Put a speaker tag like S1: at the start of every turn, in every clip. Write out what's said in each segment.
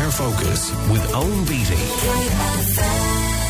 S1: Kildare Focus with Owen Beattie.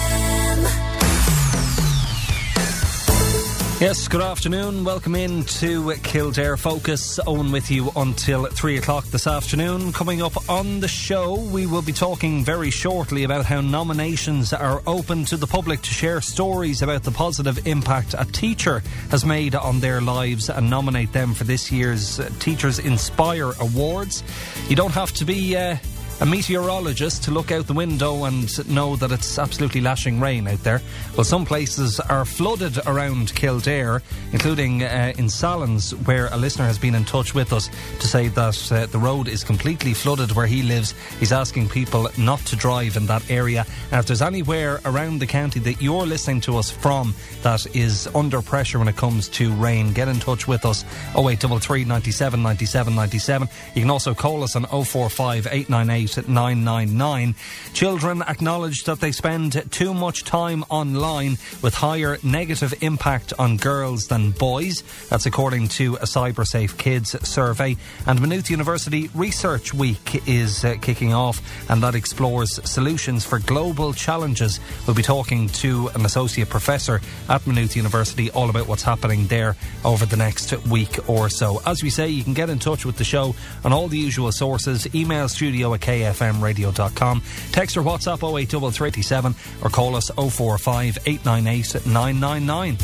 S2: Yes, good afternoon. Welcome in to Kildare Focus. Owen with you until 3 o'clock this afternoon. Coming up on the show, we will be talking very shortly about how nominations are open to the public to share stories about the positive impact a teacher has made on their lives and nominate them for this year's Teachers Inspire Awards. You don't have to be a meteorologist to look out the window and know that it's absolutely lashing rain out there. Well, some places are flooded around Kildare, including in Sallins, where a listener has been in touch with us to say that the road is completely flooded where he lives. He's asking people not to drive in that area. And if there's anywhere around the county that you're listening to us from that is under pressure when it comes to rain, get in touch with us. 0833 97 97 97. You can also call us on 045 898 999. Children acknowledge that they spend too much time online with higher negative impact on girls than boys. That's according to a CyberSafe Kids survey. And Maynooth University Research Week is kicking off, and that explores solutions for global challenges. We'll be talking to an associate professor at Maynooth University all about what's happening there over the next week or so. As we say, you can get in touch with the show on all the usual sources. Email studio@kfmradio.com. Text or WhatsApp 08337 or call us 045 898 999.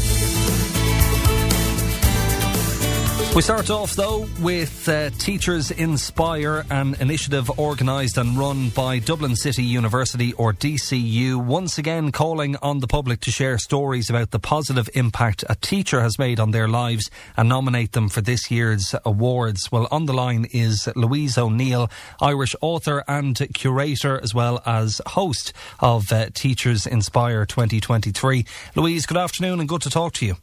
S2: We start off, though, with Teachers Inspire, an initiative organised and run by Dublin City University, or DCU, once again calling on the public to share stories about the positive impact a teacher has made on their lives and nominate them for this year's awards. Well, on the line is Louise O'Neill, Irish author and curator, as well as host of Teachers Inspire 2023. Louise, good afternoon and good to talk to you.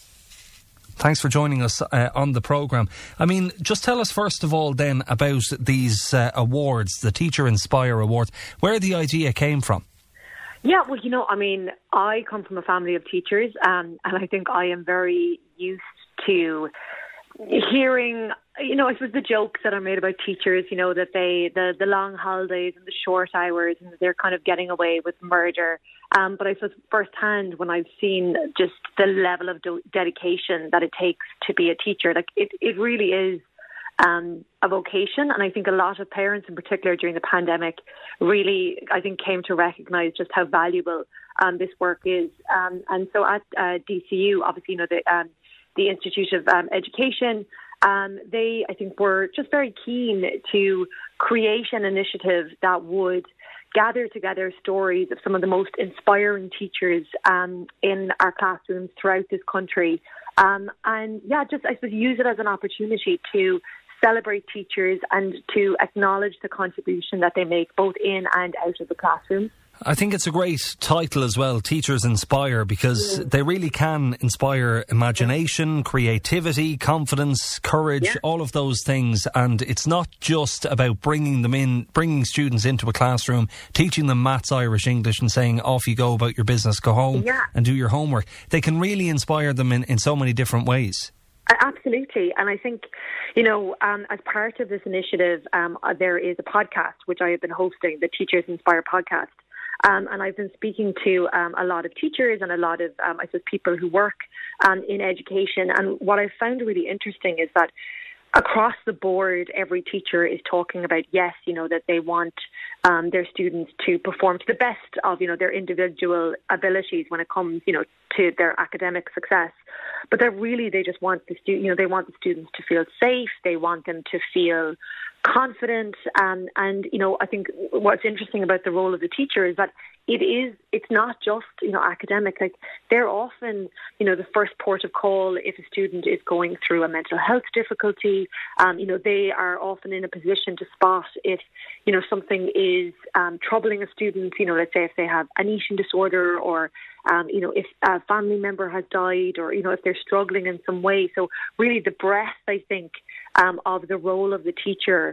S2: Thanks for joining us on the programme. I mean, just tell us first of all then about these awards, the Teacher Inspire Awards, where the idea came from.
S3: Yeah, well, I come from a family of teachers, and I think I am very used to hearing, I suppose the jokes that are made about teachers, that the long holidays and the short hours, and they're kind of getting away with murder. But I suppose firsthand, when I've seen just the level of dedication that it takes to be a teacher, like it really is a vocation. And I think a lot of parents in particular during the pandemic really, I think, came to recognise just how valuable this work is. And so at DCU, obviously, the Institute of Education, they, I think, were just very keen to create an initiative that would gather together stories of some of the most inspiring teachers in our classrooms throughout this country. I suppose use it as an opportunity to celebrate teachers and to acknowledge the contribution that they make both in and out of the classroom.
S2: I think it's a great title as well, Teachers Inspire, because they really can inspire imagination, creativity, confidence, courage, all of those things. And it's not just about bringing students into a classroom, teaching them maths, Irish, English and saying, off you go about your business, go home and do your homework. They can really inspire them in so many different ways.
S3: Absolutely. And I think, as part of this initiative, there is a podcast which I have been hosting, the Teachers Inspire podcast. And I've been speaking to a lot of teachers and a lot of, people who work in education. And what I've found really interesting is that across the board, every teacher is talking about, that they want their students to perform to the best of, their individual abilities when it comes, to their academic success. But that really they just want the they want the students to feel safe. They want them to feel confident. And I think what's interesting about the role of the teacher is that it's not just, academic. Like, they're often, the first port of call if a student is going through a mental health difficulty. They are often in a position to spot if, something is troubling a student, let's say if they have an eating disorder or, if a family member has died or, if they're struggling in some way. So really the breadth, I think, of the role of the teacher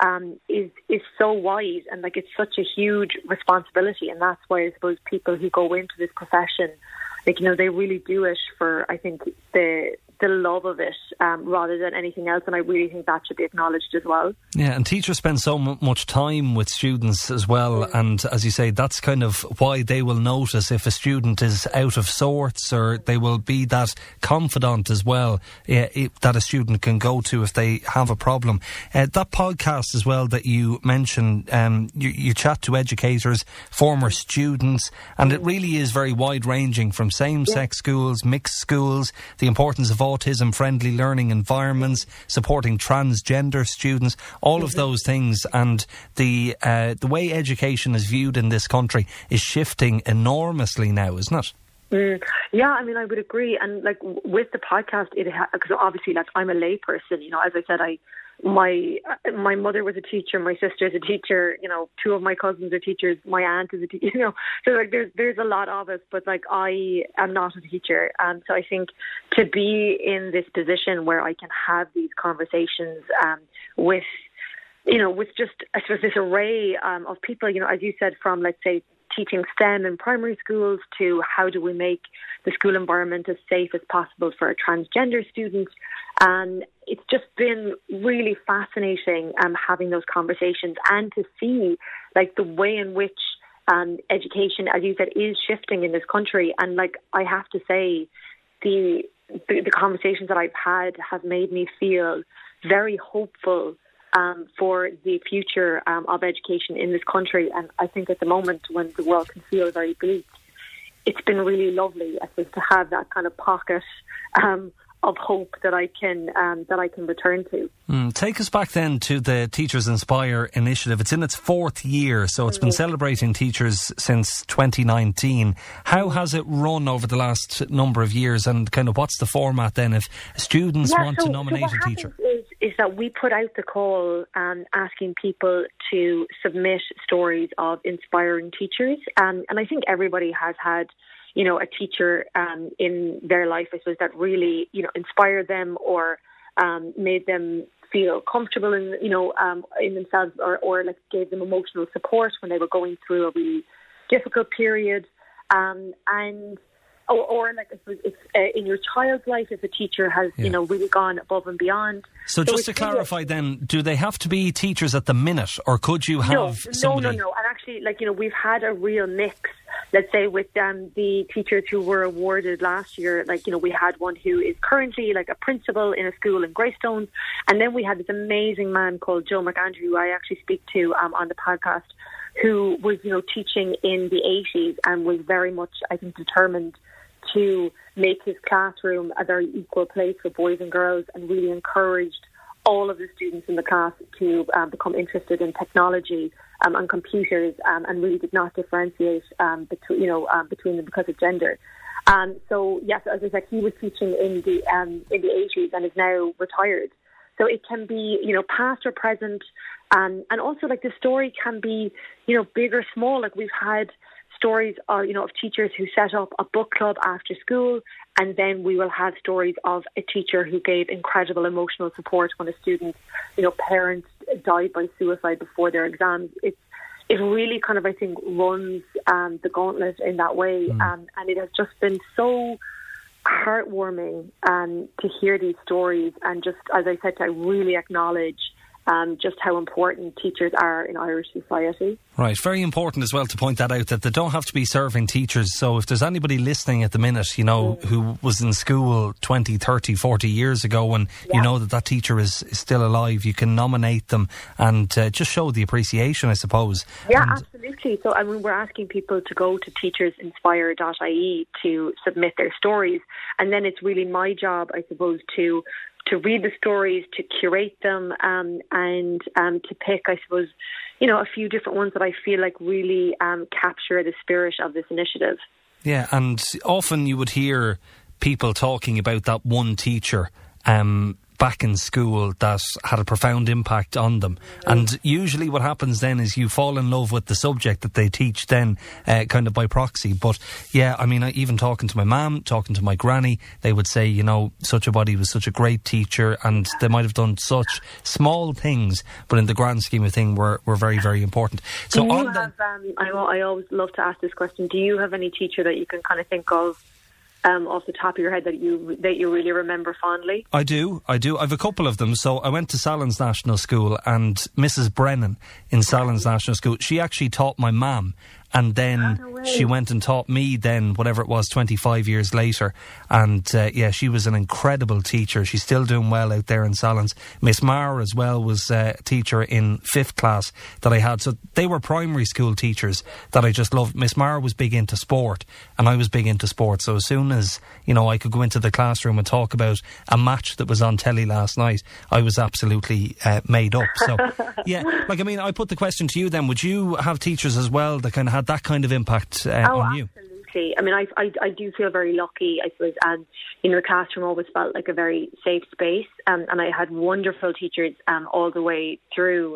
S3: is so wide, and like, it's such a huge responsibility. And that's why I suppose people who go into this profession, like, they really do it for, I think, the the love of it rather than anything else, and I really think that should be acknowledged as well.
S2: Yeah, and teachers spend so much time with students as well, and as you say, that's kind of why they will notice if a student is out of sorts, or they will be that confidant as well that a student can go to if they have a problem. That podcast as well that you mentioned, you chat to educators, former students, and it really is very wide-ranging, from same-sex schools, mixed schools, the importance of autism-friendly learning environments, supporting transgender students, all of those things. And the way education is viewed in this country is shifting enormously now, isn't it?
S3: Yeah, I mean, I would agree. And like with the podcast, because obviously, like, I'm a layperson. You know, as I said, my mother was a teacher, my sister's a teacher. You know, 2 of my cousins are teachers. My aunt is a teacher. You know, so like there's a lot of us, but like I am not a teacher, and so I think to be in this position where I can have these conversations with, you know, with just, I suppose, this array of people. You know, as you said, from, let's say, teaching STEM in primary schools to how do we make the school environment as safe as possible for a transgender student. And it's just been really fascinating having those conversations, and to see like the way in which education, as you said, is shifting in this country. And like, I have to say, the conversations that I've had have made me feel very hopeful for the future of education in this country. And I think at the moment, when the world can feel very bleak, it's been really lovely, I suppose, to have that kind of pocket of hope that I can return to.
S2: Take us back then to the Teachers Inspire initiative. It's in its 4th year, so it's been celebrating teachers since 2019. How has it run over the last number of years, and kind of what's the format then if students want to nominate a teacher?
S3: Is that we put out the call asking people to submit stories of inspiring teachers, and I think everybody has had, you know, a teacher in their life, I suppose, that really, you know, inspired them or made them feel comfortable in, you know, in themselves, or like gave them emotional support when they were going through a really difficult period, or like if in your child's life, if a teacher has, you know, really gone above and beyond.
S2: So just to clarify then, do they have to be teachers at the minute, or could you have somebody?
S3: No. And actually, like, you know, we've had a real mix. Let's say with the teachers who were awarded last year, like, you know, we had one who is currently like a principal in a school in Greystones, and then we had this amazing man called Joe McAndrew, who I actually speak to on the podcast, who was, you know, teaching in the 80s and was very much, I think, determined to make his classroom a very equal place for boys and girls, and really encouraged all of the students in the class to become interested in technology and computers, and really did not differentiate between them because of gender. So yes, as I said, he was teaching in the 80s and is now retired. So it can be, you know, past or present, and also like the story can be, you know, big or small. Like we've had stories, you know, of teachers who set up a book club after school, and then we will have stories of a teacher who gave incredible emotional support when a student, you know, parents died by suicide before their exams. It really kind of, I think, runs the gauntlet in that way, and it has just been so heartwarming to hear these stories, and just, as I said, I really acknowledge just how important teachers are in Irish society.
S2: Right, very important as well to point that out, that they don't have to be serving teachers. So if there's anybody listening at the minute, you know, who was in school 20, 30, 40 years ago, and you know that teacher is still alive, you can nominate them and just show the appreciation, I suppose.
S3: Yeah, absolutely. So I mean, we're asking people to go to teachersinspire.ie to submit their stories, and then it's really my job, I suppose, to read the stories, to curate them, and to pick, I suppose, you know, a few different ones that I feel like really capture the spirit of this initiative.
S2: Yeah, and often you would hear people talking about that one teacher back in school that had a profound impact on them. And usually what happens then is you fall in love with the subject that they teach then, kind of by proxy. But yeah, I mean, even talking to my mum, talking to my granny, they would say, you know, such a body was such a great teacher, and they might have done such small things, but in the grand scheme of things were very, very important. So
S3: I always love to ask this question. Do you have any teacher that you can kind of think of off the top of your head that you really remember fondly?
S2: I do. I've a couple of them. So I went to Sallins National School, and Mrs. Brennan in Sallins National School, she actually taught my mum. And then she went and taught me then, whatever it was, 25 years later. And, she was an incredible teacher. She's still doing well out there in Sallins. Miss Marr as well was a teacher in 5th class that I had. So they were primary school teachers that I just loved. Miss Marr was big into sport, and I was big into sport. So as soon as, I could go into the classroom and talk about a match that was on telly last night, I was absolutely made up. So, I put the question to you then. Would you have teachers as well that kind of had that kind of impact on you?
S3: Absolutely. I mean, I do feel very lucky, I suppose, and the classroom always felt like a very safe space, and I had wonderful teachers all the way through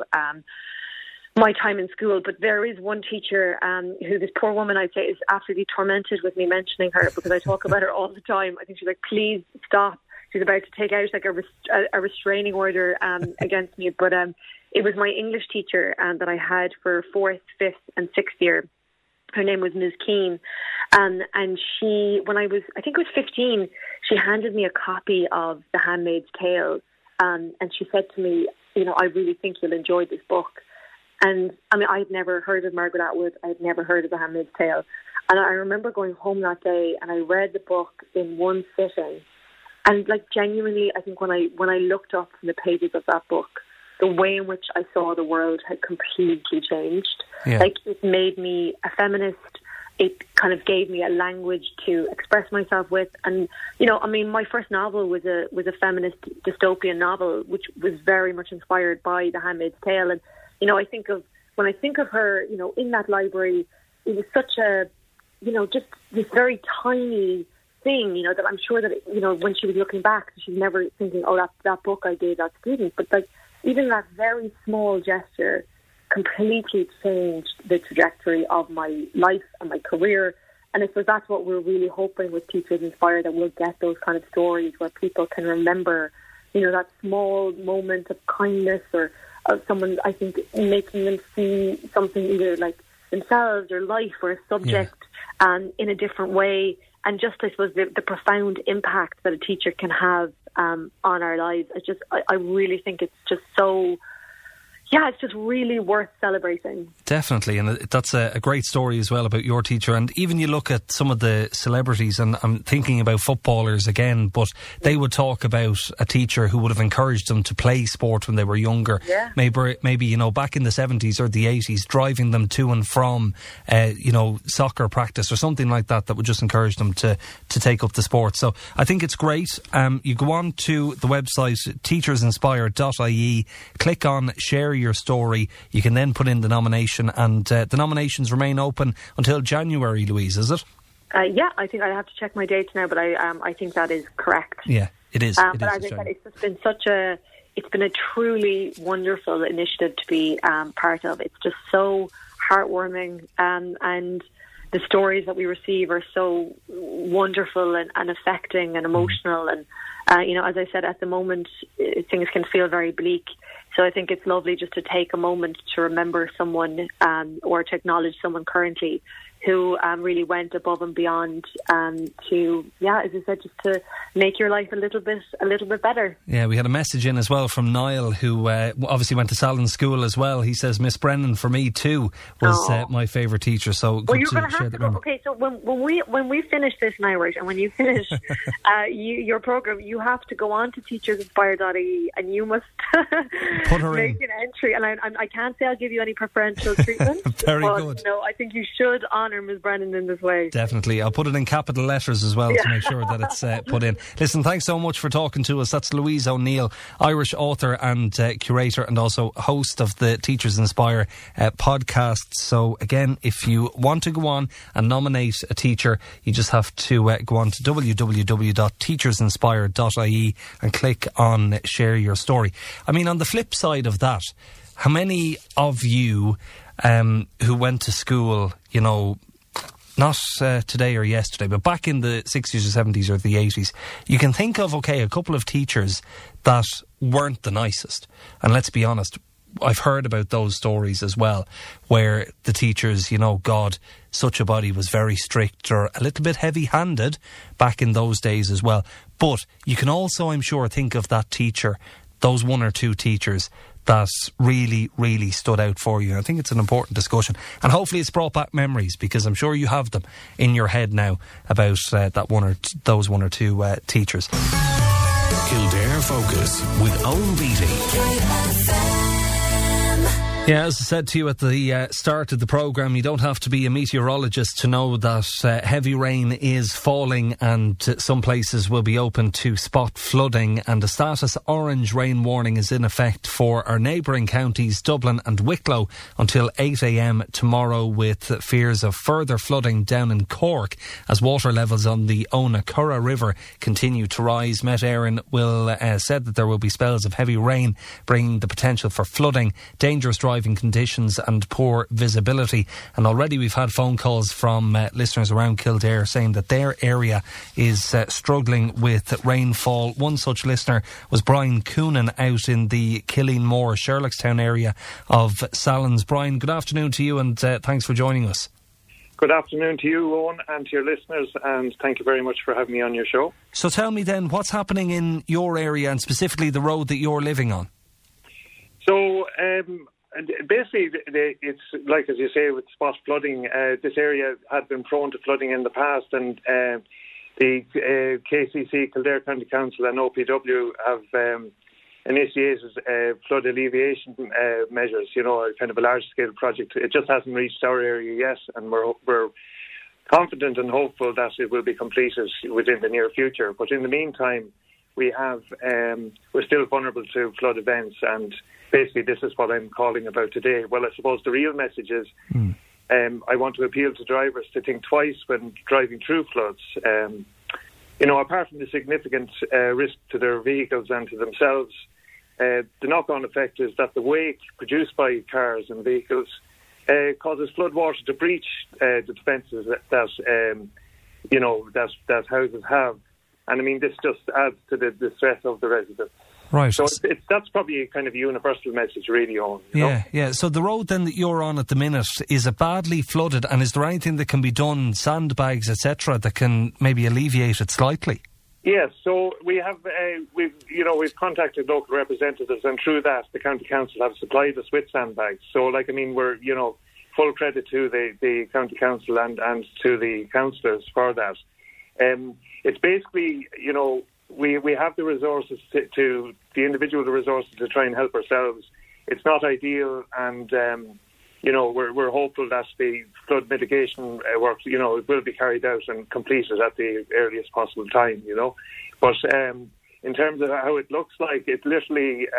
S3: my time in school. But there is one teacher who, this poor woman, I'd say, is absolutely tormented with me mentioning her, because I talk about her all the time. I think she's like, please stop. She's about to take out like a restraining order against me. But it was my English teacher that I had for 4th, 5th and 6th year. Her name was Ms. Keane. And she, when I think it was 15, she handed me a copy of The Handmaid's Tale. And she said to me, I really think you'll enjoy this book. And I mean, I'd never heard of Margaret Atwood. I'd never heard of The Handmaid's Tale. And I remember going home that day and I read the book in one sitting. And like genuinely, I think when I looked up from the pages of that book, the way in which I saw the world had completely changed. Yeah. Like, it made me a feminist. It kind of gave me a language to express myself with. And, my first novel was a feminist dystopian novel, which was very much inspired by The Handmaid's Tale. And, when I think of her, in that library, it was such a, just this very tiny thing, that I'm sure that, when she was looking back, she's never thinking, oh, that book I gave that student. But like, even that very small gesture completely changed the trajectory of my life and my career. And I suppose that's what we're really hoping with Teachers Inspire, that we'll get those kind of stories where people can remember, that small moment of kindness or of someone, I think, making them see something either like themselves or life or a subject in a different way. And just, I suppose, the profound impact that a teacher can have on our lives. I really think it's just so... Yeah, it's just really worth celebrating. Definitely,
S2: and that's a great story as well about your teacher. And even you look at some of the celebrities, and I'm thinking about footballers again, but they would talk about a teacher who would have encouraged them to play sport when they were younger. Yeah. Maybe back in the 70s or the 80s, driving them to and from, soccer practice or something like that would just encourage them to take up the sport. So I think it's great. You go on to the website teachersinspire.ie, click on Share Your Story. You can then put in the nomination, and the nominations remain open until January, Louise, is it?
S3: Yeah, I think I have to check my dates now, but I think that is correct.
S2: Yeah, it is.
S3: But as I said, it's just been it's been a truly wonderful initiative to be part of. It's just so heartwarming, and the stories that we receive are so wonderful and affecting and emotional. And as I said, at the moment, things can feel very bleak. So I think it's lovely just to take a moment to remember someone or to acknowledge someone currently who really went above and beyond to, as I said, just to make your life a little bit better.
S2: Yeah, we had a message in as well from Niall, who obviously went to Sallins School as well. He says, Miss Brennan, for me too, was my favourite teacher. So good
S3: you're going to have to go. Okay, so when we finish this now, right, and when you finish your programme, you have to go on to teachersinspire.ie and you must
S2: put her
S3: make an entry. And I can't say I'll give you any preferential treatment.
S2: Very good.
S3: I think you should honour Ms. Brennan in this way.
S2: Definitely. I'll put it in capital letters as well to make sure that it's put in. Listen, thanks so much for talking to us. That's Louise O'Neill, Irish author and curator, and also host of the Teachers Inspire podcast. So again, if you want to go on and nominate a teacher, you just have to go on to www.teachersinspire.ie and click on Share Your Story. I mean, on the flip side of that, how many of you who went to school, not today or yesterday, but back in the 60s or 70s or the 80s, you can think of, a couple of teachers that weren't the nicest. And let's be honest, I've heard about those stories as well, where the teachers, God, such a body was very strict or a little bit heavy-handed back in those days as well. But you can also, I'm sure, think of that teacher, those one or two teachers that really, really stood out for you. I think it's an important discussion. And hopefully it's brought back memories, because I'm sure you have them in your head now about those one or two teachers.
S1: Kildare Focus with Owen Beattie.
S2: Yeah, as I said to you at the start of the programme, you don't have to be a meteorologist to know that heavy rain is falling and some places will be open to spot flooding, and a status orange rain warning is in effect for our neighbouring counties, Dublin and Wicklow, until 8 a.m. tomorrow, with fears of further flooding down in Cork as water levels on the Ona Curra River continue to rise. Met Éireann said that there will be spells of heavy rain, bringing the potential for flooding, dangerous driving conditions and poor visibility. And already we've had phone calls from listeners around Kildare saying that their area is struggling with rainfall. One such listener was Brian Coonan out in the Killeenmore, Sherlockstown area of Sallins. Brian, good afternoon to you, and thanks for joining us.
S4: Good afternoon to you, Owen, and to your listeners, and thank you very much for having me on your show.
S2: So tell me then, what's happening in your area, and specifically the road that you're living on?
S4: So, basically, it's like, as you say, with spot flooding, this area had been prone to flooding in the past, and the KCC, Kildare County Council, and OPW have initiated flood alleviation measures, kind of a large-scale project. It just hasn't reached our area yet, and we're confident and hopeful that it will be completed within the near future. But in the meantime, we're still vulnerable to flood events, and basically this is what I'm calling about today. Well, I suppose the real message is I want to appeal to drivers to think twice when driving through floods. Apart from the significant risk to their vehicles and to themselves, the knock-on effect is that the wake produced by cars and vehicles causes floodwater to breach the defences that houses have. And I mean, this just adds to the stress of the residents.
S2: Right.
S4: So that's probably a kind of a universal message, really, on.
S2: Yeah. So the road then that you're on at the minute, is it badly flooded, and is there anything that can be done, sandbags, etc., that can maybe alleviate it slightly?
S4: Yes. So we have we've contacted local representatives, and through that, the county council have supplied us with sandbags. So, we're full credit to the county council and to the councillors for that. It's basically, we have the resources to the individual resources to try and help ourselves. It's not ideal, and we're hopeful that the flood mitigation work, it will be carried out and completed at the earliest possible time. But in terms of how it looks like, it literally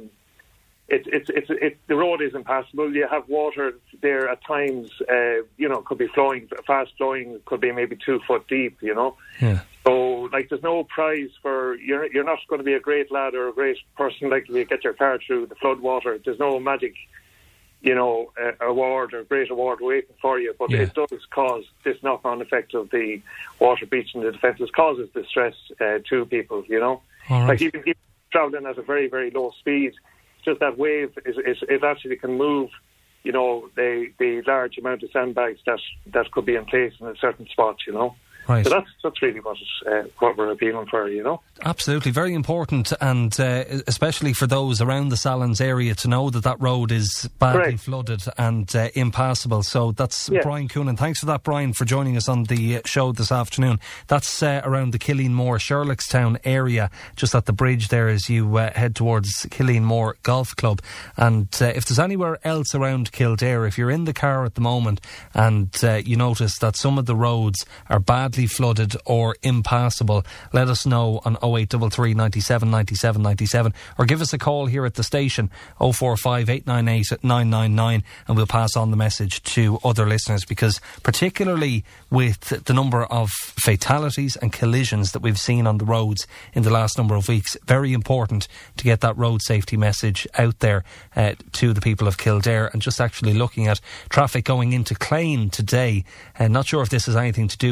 S4: the road is impassable. You have water there at times. Could be flowing, fast flowing. Could be maybe 2 foot deep.
S2: Yeah. So,
S4: there's no prize for you're not going to be a great lad or a great person to get your car through the flood water. There's no magic, award or great award waiting for you. But it does cause this knock-on effect of the water breaching the defences, causes distress to people.
S2: All right.
S4: Even travelling at a very, very low speed, just that wave it actually can move. The large amount of sandbags that could be in place in a certain spot.
S2: Right.
S4: So that's really what we're appealing for,
S2: Absolutely, very important, and especially for those around the Sallins area to know that road is badly flooded and impassable. So that's Brian Coonan. Thanks for that, Brian, for joining us on the show this afternoon. That's around the Killeenmore, Sherlockstown area, just at the bridge there as you head towards Killeenmore Golf Club. And if there's anywhere else around Kildare, if you're in the car at the moment and you notice that some of the roads are badly flooded or impassable, let us know on 0833 97 97 97, or give us a call here at the station 045 898 999, and we'll pass on the message to other listeners, because particularly with the number of fatalities and collisions that we've seen on the roads in the last number of weeks, very important to get that road safety message out there to the people of Kildare. And just actually looking at traffic going into Clane today, and not sure if this has anything to do with the weather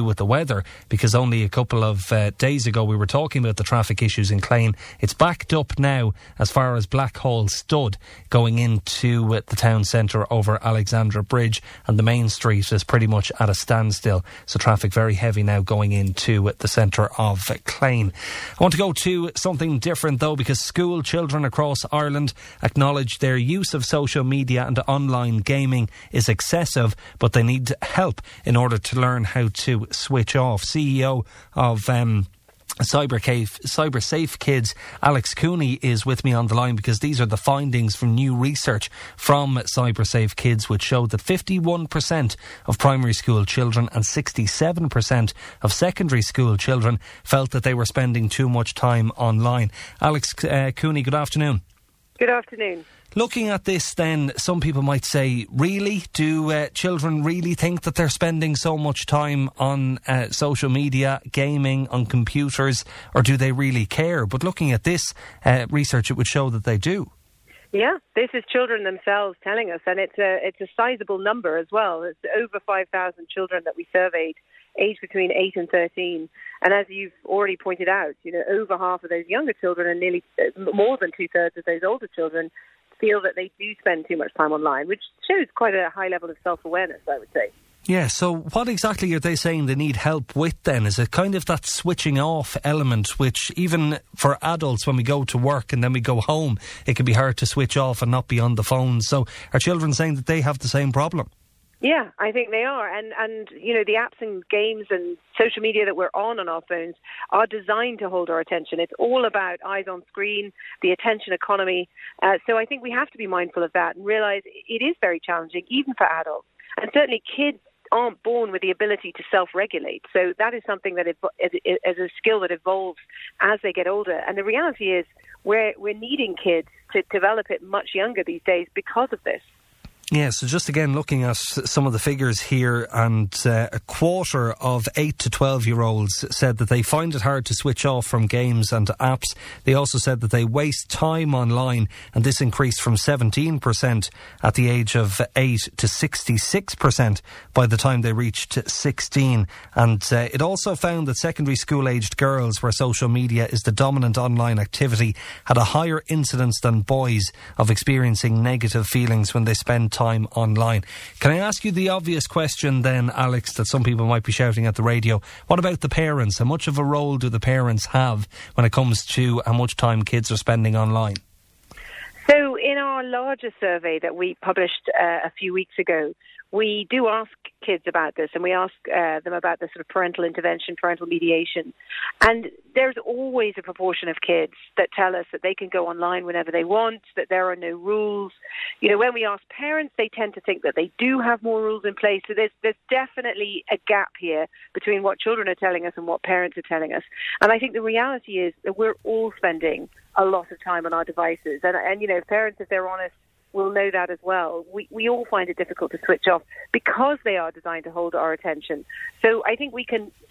S2: further, because only a couple of days ago we were talking about the traffic issues in Clane. It's backed up now as far as Blackhall Stud going into the town centre over Alexandra Bridge, and the main street is pretty much at a standstill. So traffic very heavy now going into the centre of Clane. I want to go to something different though, because school children across Ireland acknowledge their use of social media and online gaming is excessive, but they need help in order to learn how to switch off. CEO of Cybersafe Kids, Alex Cooney, is with me on the line, because these are the findings from new research from Cybersafe Kids, which showed that 51% of primary school children and 67% of secondary school children felt that they were spending too much time online. Alex Cooney, good afternoon.
S3: Good afternoon.
S2: Looking at this then, some people might say, really? Do children really think that they're spending so much time on social media, gaming, on computers, or do they really care? But looking at this research, it would show that they do.
S3: Yeah, this is children themselves telling us, and it's a sizable number as well. It's over 5,000 children that we surveyed, aged between 8 and 13. And as you've already pointed out, over half of those younger children and nearly more than 2/3 of those older children feel that they do spend too much time online, which shows quite a high level of self-awareness, I would say.
S2: Yeah, so what exactly are they saying they need help with then? Is it kind of that switching off element, which even for adults, when we go to work and then we go home, it can be hard to switch off and not be on the phone? So are children saying that they have the same problem?
S3: Yeah, I think they are. And the apps and games and social media that we're on our phones are designed to hold our attention. It's all about eyes on screen, the attention economy. So I think we have to be mindful of that and realise it is very challenging, even for adults. And certainly kids aren't born with the ability to self-regulate. So that is something that is a skill that evolves as they get older. And the reality is we're needing kids to develop it much younger these days because of this.
S2: Yeah, so just again looking at some of the figures here, and a quarter of 8 to 12-year-olds said that they find it hard to switch off from games and apps. They also said that they waste time online, and this increased from 17% at the age of 8 to 66% by the time they reached 16. And it also found that secondary school-aged girls, where social media is the dominant online activity, had a higher incidence than boys of experiencing negative feelings when they spend time online. Can I ask you the obvious question then, Alex, that some people might be shouting at the radio? What about the parents? How much of a role do the parents have when it comes to how much time kids are spending online?
S3: So in our larger survey that we published a few weeks ago, we do ask kids about this, and we ask them about the sort of parental intervention, parental mediation. And there's always a proportion of kids that tell us that they can go online whenever they want, that there are no rules. When we ask parents, they tend to think that they do have more rules in place. So there's definitely a gap here between what children are telling us and what parents are telling us. And I think the reality is that we're all spending a lot of time on our devices. And parents, if they're honest, will know that as well. We all find it difficult to switch off because they are designed to hold our attention. So I think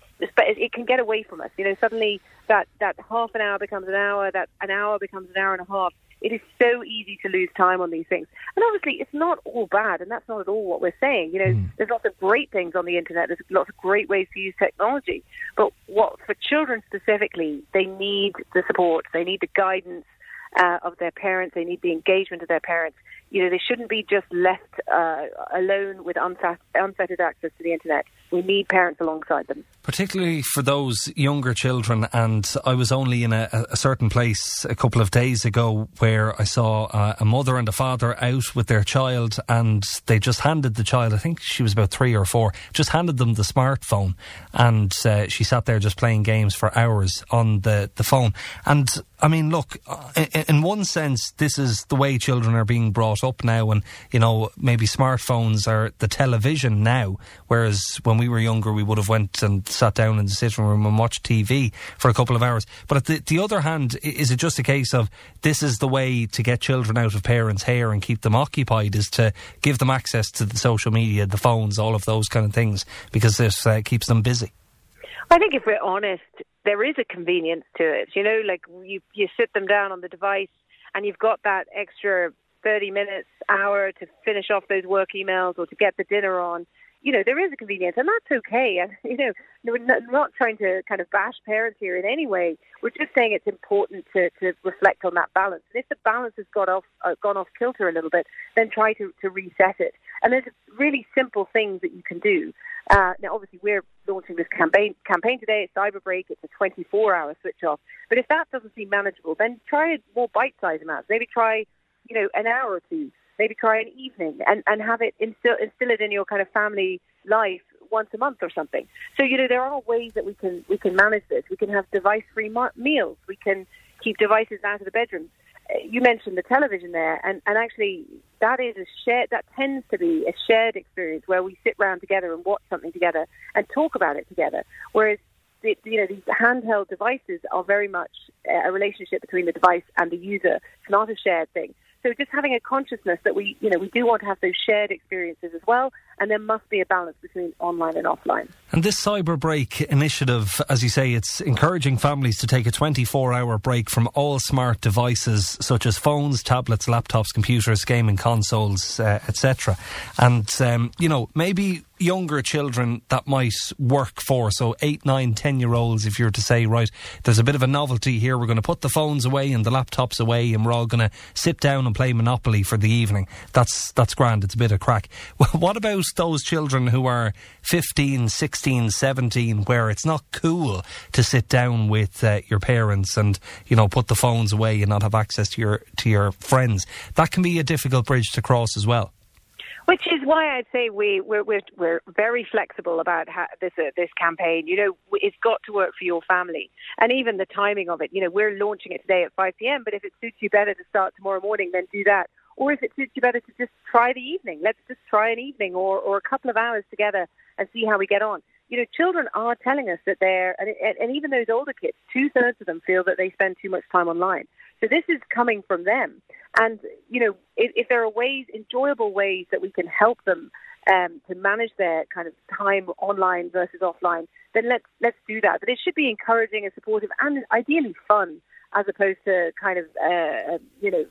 S3: it can get away from us. Suddenly that half an hour becomes an hour, that an hour becomes an hour and a half. It is so easy to lose time on these things. And obviously it's not all bad, and that's not at all what we're saying. There's lots of great things on the internet. There's lots of great ways to use technology. But for children specifically, they need the support, they need the guidance of their parents, they need the engagement of their parents. They shouldn't be just left alone with unfettered access to the internet. We need parents alongside them.
S2: Particularly for those younger children, and I was only in a certain place a couple of days ago where I saw a mother and a father out with their child, and they just handed the child, I think she was about 3 or 4, just handed them the smartphone, and she sat there just playing games for hours on the phone. And I mean, look, in one sense, this is the way children are being brought up now, and maybe smartphones are the television now, whereas when we were younger we would have went and sat down in the sitting room and watched TV for a couple of hours. But at the other hand, is it just a case of this is the way to get children out of parents' hair and keep them occupied, is to give them access to the social media, the phones, all of those kind of things, because this keeps them busy?
S3: I think if we're honest, there is a convenience to it. Like you sit them down on the device and you've got that extra 30 minutes, hour to finish off those work emails or to get the dinner on. there is a convenience, and that's okay. And, we're not trying to kind of bash parents here in any way. We're just saying it's important to reflect on that balance. And if the balance has gone off kilter a little bit, then try to reset it. And there's really simple things that you can do. Now, obviously, we're launching this campaign today. It's Cyber Break. It's a 24-hour switch off. But if that doesn't seem manageable, then try more bite-sized amounts. Maybe try, an hour or two. Maybe try an evening and have it instill it in your kind of family life once a month or something. So, there are ways that we can manage this. We can have device-free meals. We can keep devices out of the bedrooms. You mentioned the television there, and actually that tends to be a shared experience where we sit around together and watch something together and talk about it together. Whereas these handheld devices are very much a relationship between the device and the user. It's not a shared thing. So just having a consciousness that we do want to have those shared experiences as well, and there must be a balance between online and offline.
S2: And this Cyber Break initiative, as you say, it's encouraging families to take a 24-hour break from all smart devices such as phones, tablets, laptops, computers, gaming consoles, etc. And, maybe younger children that might work for, so 8, 9, 10-year-olds, if you're to say, right, there's a bit of a novelty here, we're going to put the phones away and the laptops away and we're all going to sit down and play Monopoly for the evening. That's grand, it's a bit of crack. Well, what about those children who are 15, 16, 17, where it's not cool to sit down with your parents and, put the phones away and not have access to your friends? That can be a difficult bridge to cross as well.
S3: Which is why I'd say we're very flexible about this campaign. It's got to work for your family, and even the timing of it. We're launching it today at 5 p.m. But if it suits you better to start tomorrow morning, then do that. Or if it suits you better to just try the evening, let's just try an evening or a couple of hours together and see how we get on. Children are telling us that and even those older kids, 2/3 of them feel that they spend too much time online. So this is coming from them. And, if there are enjoyable ways that we can help them to manage their kind of time online versus offline, then let's do that. But it should be encouraging and supportive and ideally fun, as opposed to kind of, a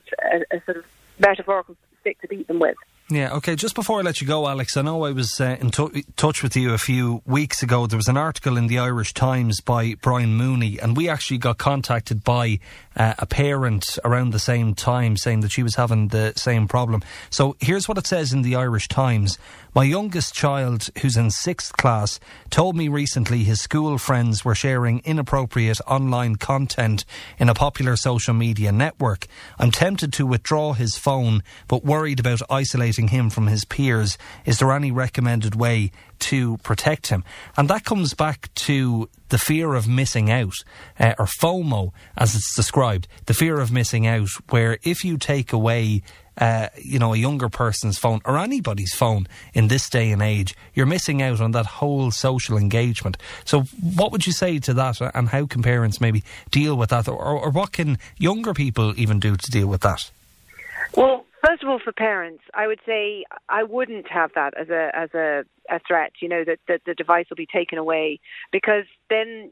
S3: sort of metaphorical stick to beat them with.
S2: Yeah, OK, just before I let you go, Alex, I know I was in touch with you a few weeks ago. There was an article in the Irish Times by Brian Mooney, and we actually got contacted by a parent around the same time saying that she was having the same problem. So here's what it says in the Irish Times. My youngest child, who's in 6th class, told me recently his school friends were sharing inappropriate online content in a popular social media network. I'm tempted to withdraw his phone, but worried about isolating him from his peers. Is there any recommended way to protect him? And that comes back to the fear of missing out, or FOMO as it's described, the fear of missing out, where if you take away a younger person's phone or anybody's phone in this day and age, you're missing out on that whole social engagement. So what would you say to that, and how can parents maybe deal with that, or what can younger people even do to deal with that?
S3: Well, first of all, for parents, I would say I wouldn't have that as a threat, that the device will be taken away, because then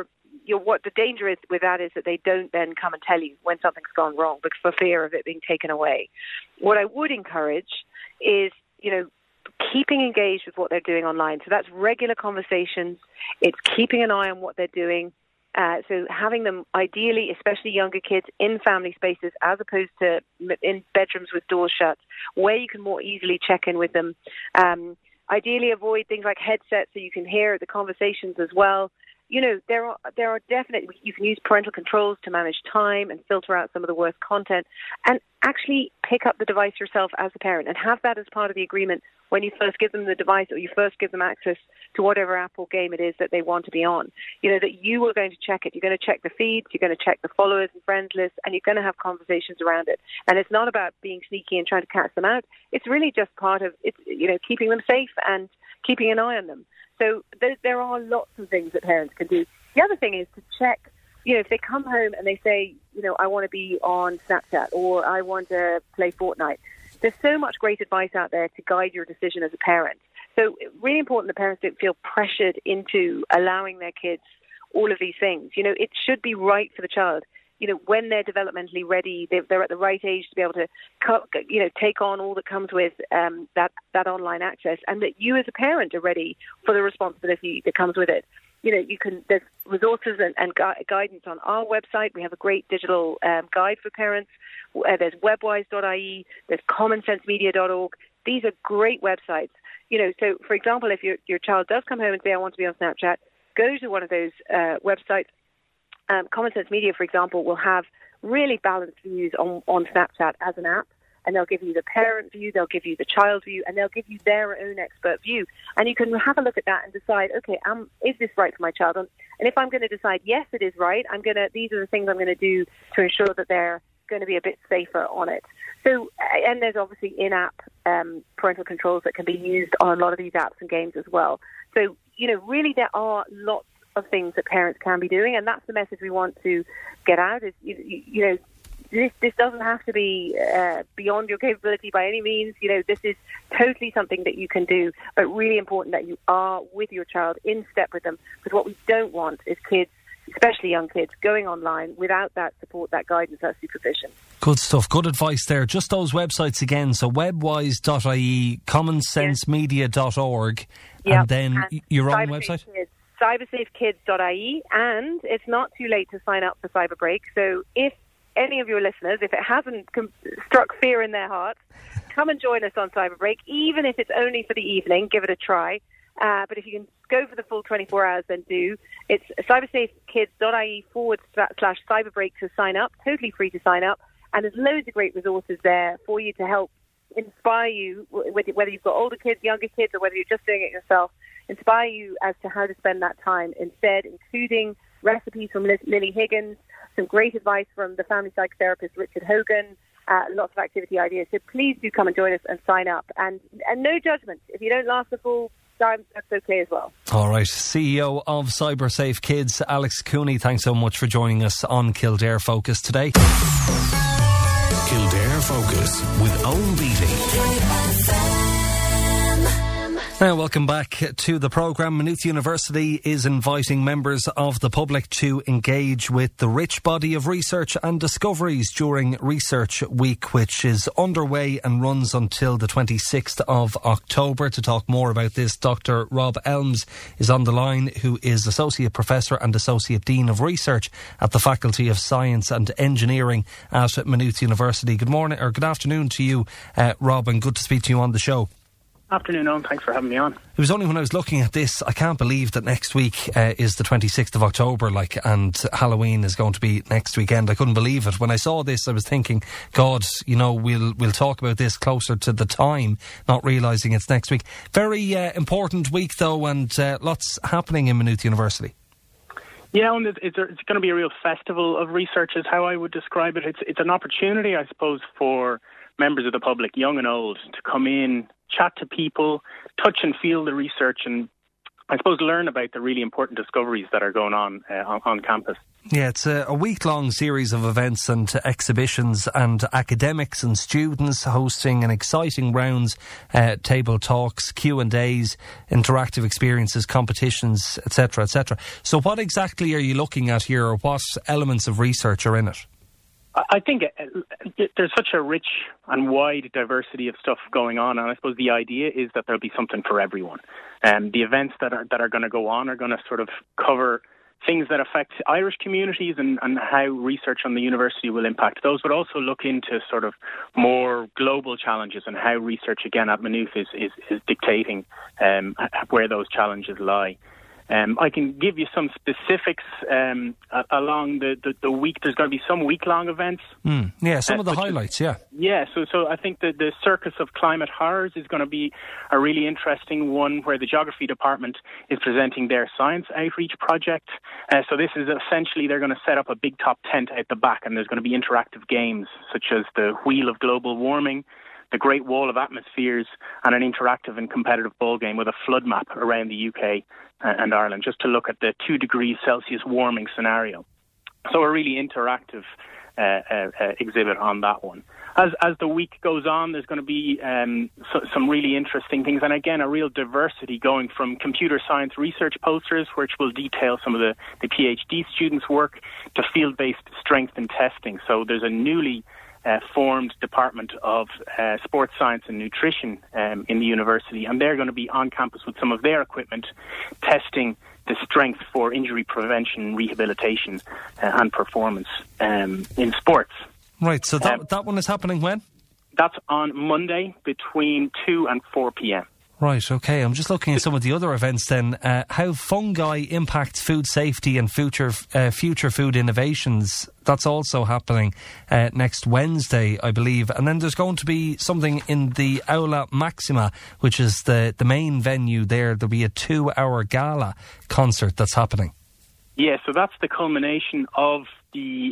S3: what the danger is with that is that they don't then come and tell you when something's gone wrong, because for fear of it being taken away. What I would encourage is, keeping engaged with what they're doing online. So that's regular conversations. It's keeping an eye on what they're doing. So having them, ideally, especially younger kids, in family spaces as opposed to in bedrooms with doors shut, where you can more easily check in with them. Ideally, avoid things like headsets so you can hear the conversations as well. There are definitely, you can use parental controls to manage time and filter out some of the worst content, and actually pick up the device yourself as a parent and have that as part of the agreement when you first give them the device or you first give them access to whatever app or game it is that they want to be on. That you are going to check it. You're going to check the feeds, you're going to check the followers and friends list, and you're going to have conversations around it. And it's not about being sneaky and trying to catch them out. It's really just part of it, keeping them safe and keeping an eye on them. So there are lots of things that parents can do. The other thing is to check, if they come home and they say, I want to be on Snapchat or I want to play Fortnite. There's so much great advice out there to guide your decision as a parent. So really important that parents don't feel pressured into allowing their kids all of these things. It should be right for the child. when they're developmentally ready, they're at the right age to be able to, take on all that comes with that online access, and that you as a parent are ready for the responsibility that comes with it. There's resources and guidance on our website. We have a great digital guide for parents. There's webwise.ie, there's commonsensemedia.org. These are great websites. So for example, if your child does come home and say, I want to be on Snapchat, go to one of those websites. Common Sense Media, for example, will have really balanced views on Snapchat as an app, and they'll give you the parent view, they'll give you the child view, and they'll give you their own expert view. And you can have a look at that and decide, okay, is this right for my child? And if I'm going to decide, yes, it is right, these are the things I'm going to do to ensure that they're going to be a bit safer on it. So, and there's obviously in-app parental controls that can be used on a lot of these apps and games as well. So, really there are lots of things that parents can be doing, and that's the message we want to get out. Is this doesn't have to be beyond your capability by any means. This is totally something that you can do, but really important that you are with your child, in step with them, because what we don't want is kids, especially young kids, going online without that support, that guidance, that supervision.
S2: Good stuff. Good advice there. Just those websites again. So webwise.ie, commonsensemedia.org, and then your own website?
S3: Cybersafekids.ie, and it's not too late to sign up for Cyberbreak. So if any of your listeners, if it hasn't struck fear in their hearts, come and join us on Cyberbreak, even if it's only for the evening. Give it a try. But if you can go for the full 24 hours, then do. It's cybersafekids.ie/cyberbreak to sign up. Totally free to sign up. And there's loads of great resources there for you to help inspire you, whether you've got older kids, younger kids, or whether you're just doing it yourself, inspire you as to how to spend that time instead, including recipes from Lily Higgins, some great advice from the family psychotherapist Richard Hogan, lots of activity ideas. So please do come and join us and sign up. And no judgment. If you don't last the full time, that's okay as well.
S2: All right. CEO of CyberSafe Kids, Alex Cooney, thanks so much for joining us on Kildare Focus today.
S1: Kildare Focus with Owen Beattie.
S2: Now, welcome back to the programme. Maynooth University is inviting members of the public to engage with the rich body of research and discoveries during Research Week, which is underway and runs until the 26th of October. To talk more about this, Dr. Rob Elms is on the line, who is Associate Professor and Associate Dean of Research at the Faculty of Science and Engineering at Maynooth University. Good morning, or good afternoon to you, Rob, and good to speak to you on the show.
S5: Afternoon, Owen. Thanks for having me on.
S2: It was only when I was looking at this, I can't believe that next week is the 26th of October, and Halloween is going to be next weekend. I couldn't believe it. When I saw this, I was thinking, God, we'll talk about this closer to the time, not realising it's next week. Very important week, though, and lots happening in Maynooth University.
S5: Yeah, and it's going to be a real festival of research, is how I would describe it. It's an opportunity, I suppose, for members of the public, young and old, to come in, chat to people, touch and feel the research, and I suppose learn about the really important discoveries that are going on campus.
S2: Yeah, it's a week-long series of events and exhibitions, and academics and students hosting an exciting rounds, table talks, Q&As, interactive experiences, competitions, etc., etc. So what exactly are you looking at here, or what elements of research are in it?
S5: I think there's such a rich and wide diversity of stuff going on, and I suppose the idea is that there'll be something for everyone. The events that are going to go on are going to sort of cover things that affect Irish communities and how research on the university will impact those, but also look into sort of more global challenges and how research, again, at Maynooth is dictating where those challenges lie. I can give you some specifics along the week. There's going to be some week-long events.
S2: Yeah, some of the highlights, yeah.
S5: Yeah, so I think the Circus of Climate Horrors is going to be a really interesting one, where the Geography Department is presenting their science outreach project. So this is essentially, they're going to set up a big top tent out the back, and there's going to be interactive games such as the Wheel of Global Warming, the Great Wall of Atmospheres, and an interactive and competitive ball game with a flood map around the UK and Ireland, just to look at the 2 degrees Celsius warming scenario. So a really interactive exhibit on that one. As the week goes on, there's going to be some really interesting things, and again, a real diversity going from computer science research posters, which will detail some of the PhD students' work, to field-based strength and testing. So there's a newly formed Department of Sports Science and Nutrition in the university, and they're going to be on campus with some of their equipment, testing the strength for injury prevention, rehabilitation and performance in sports.
S2: Right, so that one is happening when?
S5: That's on Monday between 2 and 4 p.m.
S2: Right, okay. I'm just looking at some of the other events then. How fungi impact food safety and future food innovations. That's also happening next Wednesday, I believe. And then there's going to be something in the Aula Maxima, which is the main venue there. There'll be a 2-hour gala concert that's happening. Yeah,
S5: so that's the culmination of the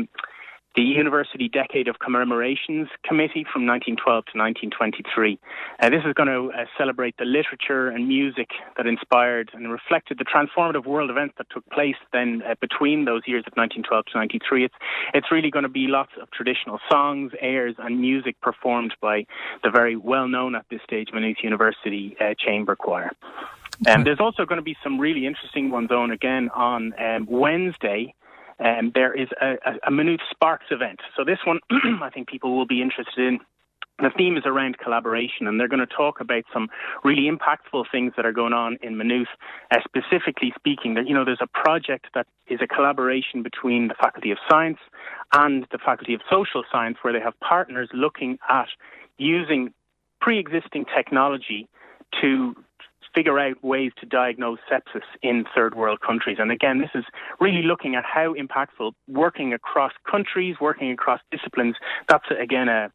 S5: University Decade of Commemorations Committee from 1912 to 1923. This is going to celebrate the literature and music that inspired and reflected the transformative world events that took place then between those years of 1912 to 1993. It's really going to be lots of traditional songs, airs and music performed by the very well-known at this stage Maynooth University Chamber Choir. There's also going to be some really interesting ones on again on Wednesday. There is a Maynooth Sparks event. So this one, I think people will be interested in. The theme is around collaboration, and they're going to talk about some really impactful things that are going on in Maynooth. Specifically speaking, that there's a project that is a collaboration between the Faculty of Science and the Faculty of Social Science, where they have partners looking at using pre-existing technology to figure out ways to diagnose sepsis in third world countries. And again, this is really looking at how impactful working across countries, working across disciplines. That's again a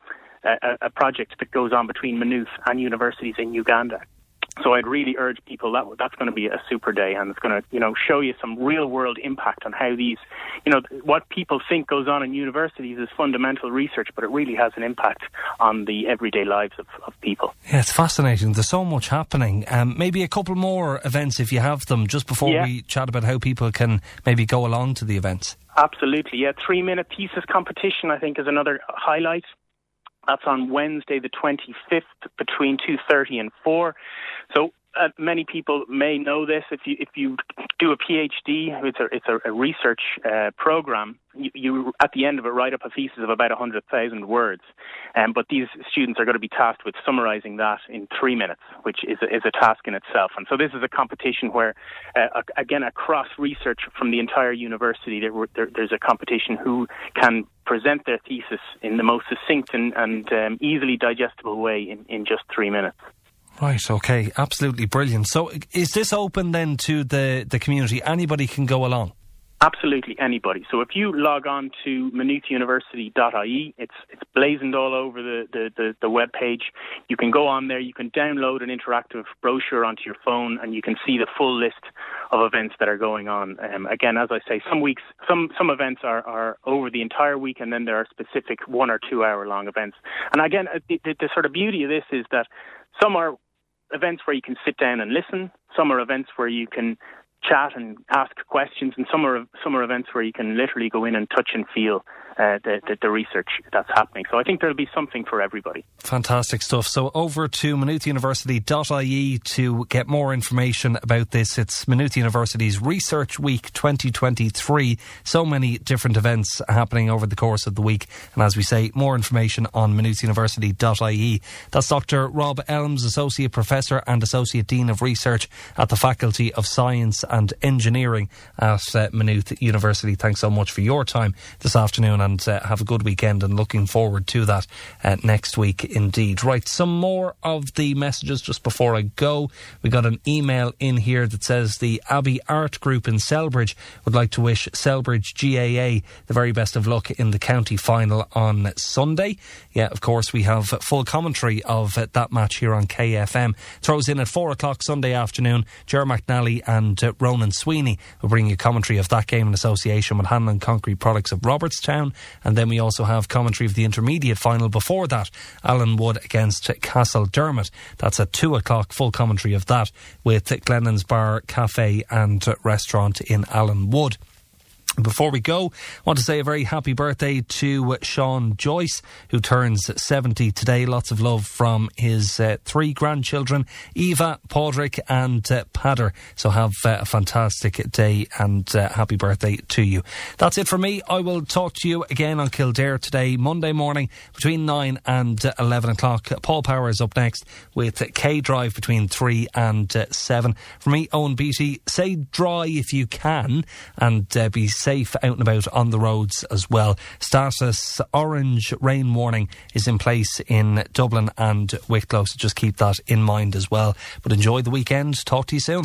S5: project that goes on between Maynooth and universities in Uganda. So I'd really urge people that's going to be a super day, and it's going to show you some real world impact on how these what people think goes on in universities is fundamental research, but it really has an impact on the everyday lives of people. Yeah,
S2: it's fascinating. There's so much happening. Maybe a couple more events if you have them, just before we chat about how people can maybe go along to the events.
S5: Absolutely, yeah. 3-minute thesis competition, I think, is another highlight. That's on Wednesday the 25th between 2:30 and 4. So many people may know this. If you do a PhD, it's a research program. You at the end of it write up a thesis of about 100,000 words, but these students are going to be tasked with summarising that in 3 minutes, which is a task in itself. And so this is a competition where, again, across research from the entire university, there's a competition who can present their thesis in the most succinct and easily digestible way in just 3 minutes.
S2: Right, okay, absolutely brilliant. So is this open then to the community? Anybody can go along?
S5: Absolutely anybody. So if you log on to MaynoothUniversity.ie, it's blazoned all over the web page. You can go on there, you can download an interactive brochure onto your phone, and you can see the full list of events that are going on. Again, as I say, some weeks, some events are over the entire week, and then there are specific 1 or 2 hour long events. And again, the sort of beauty of this is that some are events where you can sit down and listen, some are events where you can chat and ask questions, and some are events where you can literally go in and touch and feel the research that's happening. So I think there'll be something for everybody.
S2: Fantastic stuff. So over to MaynoothUniversity.ie to get more information about this. It's Maynooth University's Research Week 2023. So many different events happening over the course of the week. And as we say, more information on MaynoothUniversity.ie. That's Dr. Rob Elms, Associate Professor and Associate Dean of Research at the Faculty of Science and Engineering at Maynooth University. Thanks so much for your time this afternoon, and have a good weekend, and looking forward to that next week indeed. Right, some more of the messages just before I go. We got an email in here that says the Abbey Art Group in Selbridge would like to wish Selbridge GAA the very best of luck in the county final on Sunday. Yeah, of course, we have full commentary of that match here on KFM. Throws in at 4 o'clock Sunday afternoon. Ger McNally and Ronan Sweeney will bring you commentary of that game in association with Hanlon Concrete Products of Robertstown. And then we also have commentary of the intermediate final before that, Alan Wood against Castle Dermot. That's at 2 o'clock, full commentary of that with Glennon's Bar, Cafe and Restaurant in Alan Wood. Before we go, I want to say a very happy birthday to Sean Joyce, who turns 70 today. Lots of love from his 3 grandchildren, Eva, Padraig and Padder. So have a fantastic day and happy birthday to you. That's it for me. I will talk to you again on Kildare today, Monday morning, between 9 and 11 o'clock. Paul Power is up next with K Drive between 3 and 7. For me, Owen Beattie, stay dry if you can and be safe out and about on the roads as well. Status orange rain warning is in place in Dublin and Wicklow, so just keep that in mind as well. But enjoy the weekend. Talk to you soon.